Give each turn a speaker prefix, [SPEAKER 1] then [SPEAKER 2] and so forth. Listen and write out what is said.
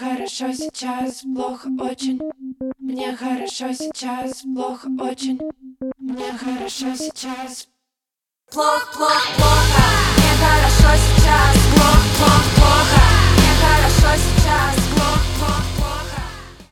[SPEAKER 1] хорошо сейчас, плохо очень. Мне хорошо сейчас, плохо очень. Мне хорошо сейчас. Плохо, плохо, плохо.